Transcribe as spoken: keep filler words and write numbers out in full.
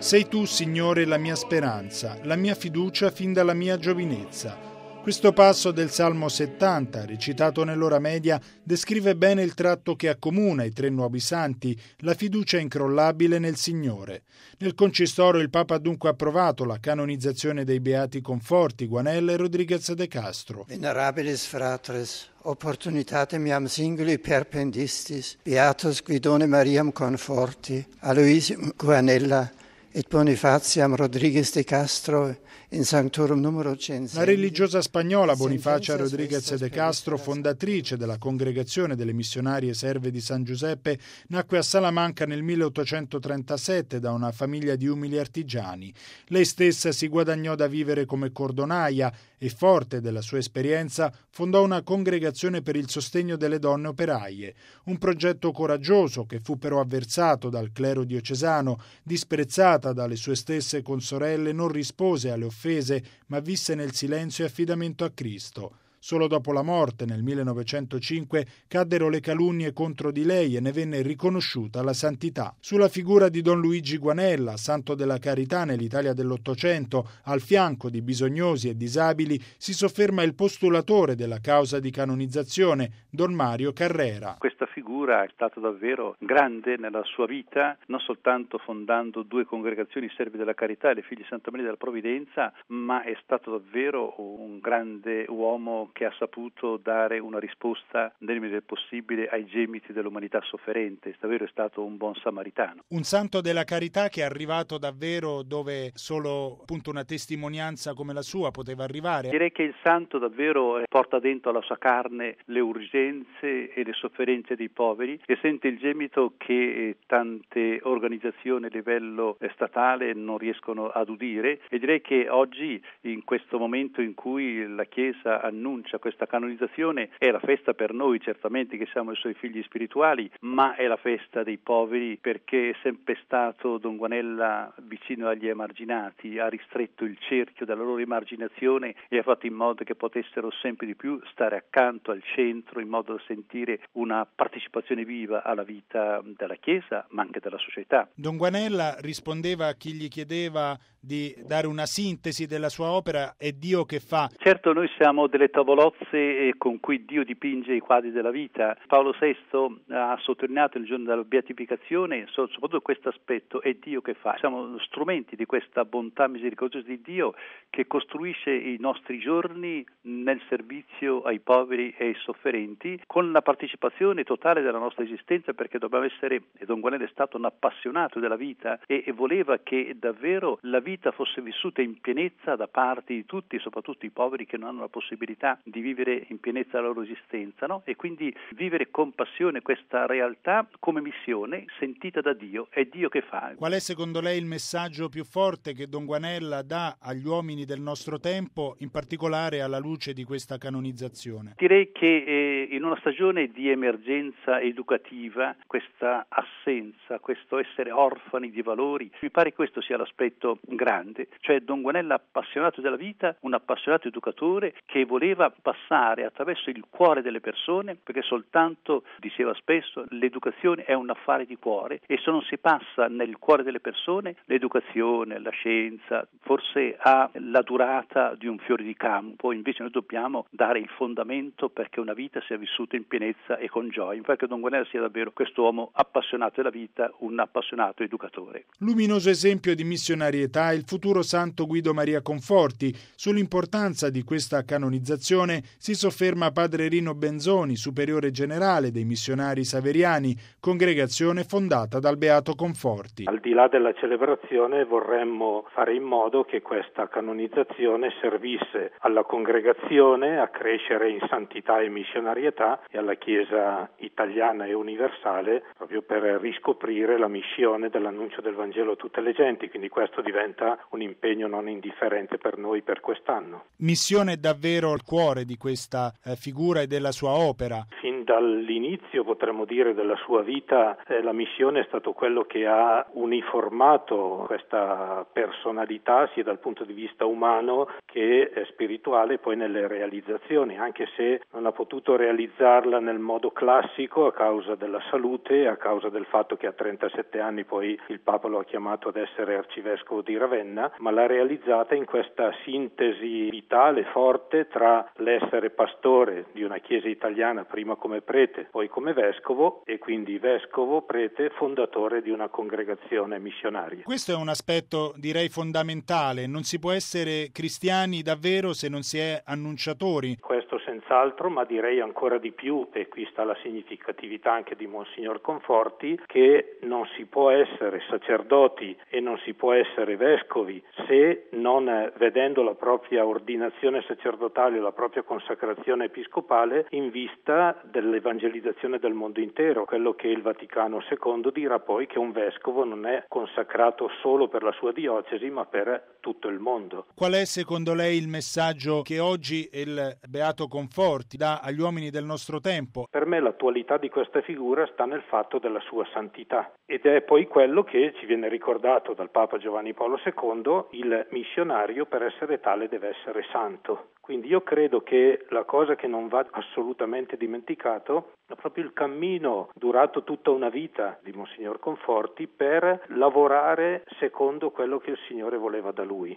Sei tu, Signore, la mia speranza, la mia fiducia fin dalla mia giovinezza. Questo passo del Salmo settanta, recitato nell'ora media, descrive bene il tratto che accomuna i tre nuovi santi, la fiducia incrollabile nel Signore. Nel Concistoro il Papa ha dunque approvato la canonizzazione dei beati Conforti, Guanella e Rodriguez de Castro. Venerabilis fratres, opportunitate miam singuli perpendistis, beatus Guidone Mariam Conforti, Aloisium Guanella et Bonifaciam Rodriguez de Castro in Sanctorum numero cento. La religiosa spagnola Bonifacia Rodriguez de Castro, fondatrice della Congregazione delle Missionarie Serve di San Giuseppe, nacque a Salamanca nel milleottocentotrentasette da una famiglia di umili artigiani. Lei stessa si guadagnò da vivere come cordonaia e, forte della sua esperienza, fondò una congregazione per il sostegno delle donne operaie. Un progetto coraggioso che fu però avversato dal clero diocesano. Disprezzata dalle sue stesse consorelle, non rispose alle offese, ma visse nel silenzio e affidamento a Cristo. Solo dopo la morte, nel millenovecentocinque, caddero le calunnie contro di lei e ne venne riconosciuta la santità. Sulla figura di Don Luigi Guanella, santo della carità nell'Italia dell'Ottocento, al fianco di bisognosi e disabili, si sofferma il postulatore della causa di canonizzazione, Don Mario Carrera. Questa figura è stata davvero grande nella sua vita, non soltanto fondando due congregazioni servi della carità e le figlie di Santa Maria della Provvidenza, ma è stato davvero un grande uomo che ha saputo dare una risposta nel limite del possibile ai gemiti dell'umanità sofferente. Davvero è stato un buon samaritano. Un santo della carità che è arrivato davvero dove solo appunto una testimonianza come la sua poteva arrivare. Direi che il santo davvero porta dentro alla sua carne le urgenze e le sofferenze dei poveri e sente il gemito che tante organizzazioni a livello statale non riescono ad udire, e direi che oggi, in questo momento in cui la Chiesa annuncia questa canonizzazione, è la festa per noi certamente che siamo i suoi figli spirituali, ma è la festa dei poveri, perché è sempre stato Don Guanella vicino agli emarginati, ha ristretto il cerchio della loro emarginazione e ha fatto in modo che potessero sempre di più stare accanto al centro, in modo da sentire una partecipazione viva alla vita della Chiesa ma anche della società. Don Guanella rispondeva a chi gli chiedeva di dare una sintesi della sua opera: è Dio che fa. Certo, noi siamo delle tavolozze con cui Dio dipinge i quadri della vita. Paolo sesto ha sottolineato il giorno della beatificazione soprattutto questo aspetto: è Dio che fa. Siamo strumenti di questa bontà misericordiosa di Dio che costruisce i nostri giorni nel servizio ai poveri e ai sofferenti, con la partecipazione totale della nostra esistenza, perché dobbiamo essere, e Don Guanella è stato un appassionato della vita e, e voleva che davvero la vita fosse vissuta in pienezza da parte di tutti, soprattutto i poveri che non hanno la possibilità di vivere in pienezza la loro esistenza, no? E quindi vivere con passione questa realtà come missione sentita da Dio, è Dio che fa. Qual è secondo lei il messaggio più forte che Don Guanella dà agli uomini del nostro tempo, in particolare alla luce di questa canonizzazione? Direi che eh, in una stagione di emergenza educativa, questa assenza, questo essere orfani di valori, mi pare che questo sia l'aspetto grande, cioè Don Guanella appassionato della vita, un appassionato educatore che voleva passare attraverso il cuore delle persone, perché soltanto, diceva spesso, l'educazione è un affare di cuore e se non si passa nel cuore delle persone, l'educazione, la scienza, forse ha la durata di un fiore di campo. Invece noi dobbiamo dare il fondamento perché una vita sia vissuta in pienezza e con gioia. Infatti Don Guanella sia davvero quest'uomo appassionato della vita, un appassionato educatore. Luminoso esempio di missionarietà il futuro santo Guido Maria Conforti. Sull'importanza di questa canonizzazione si sofferma padre Rino Benzoni, superiore generale dei missionari saveriani, congregazione fondata dal Beato Conforti. Al di là della celebrazione vorremmo fare in modo che questa canonizzazione servisse alla congregazione a crescere in santità e missionarietà e alla Chiesa italiana e universale proprio per riscoprire la missione dell'annuncio del Vangelo a tutte le genti, quindi questo diventa diventa un impegno non indifferente per noi per quest'anno. Missione è davvero al cuore di questa eh, figura e della sua opera. Fin dall'inizio, potremmo dire, della sua vita, eh, la missione è stato quello che ha uniformato questa personalità sia dal punto di vista umano che eh, spirituale, poi nelle realizzazioni, anche se non ha potuto realizzarla nel modo classico a causa della salute, a causa del fatto che a trentasette anni poi il Papa lo ha chiamato ad essere arcivescovo di Ravenna, ma l'ha realizzata in questa sintesi vitale, forte, tra l'essere pastore di una chiesa italiana, prima come prete, poi come vescovo, e quindi vescovo, prete, fondatore di una congregazione missionaria. Questo è un aspetto, direi, fondamentale. Non si può essere cristiani davvero se non si è annunciatori. Questo senz'altro, ma direi ancora di più, e qui sta la significatività anche di Monsignor Conforti, che non si può essere sacerdoti e non si può essere vescovi se non, vedendo la propria ordinazione sacerdotale, la propria consacrazione episcopale in vista dell'evangelizzazione del mondo intero. Quello che il Vaticano secondo dirà poi che un vescovo non è consacrato solo per la sua diocesi, ma per tutto il mondo. Qual è secondo lei il messaggio che oggi il Beato Conforti dà agli uomini del nostro tempo? Per me l'attualità di questa figura sta nel fatto della sua santità, ed è poi quello che ci viene ricordato dal Papa Giovanni Paolo secondo: il missionario per essere tale deve essere santo. Quindi io credo che la cosa che non va assolutamente dimenticato è proprio il cammino durato tutta una vita di Monsignor Conforti per lavorare secondo quello che il Signore voleva da lui.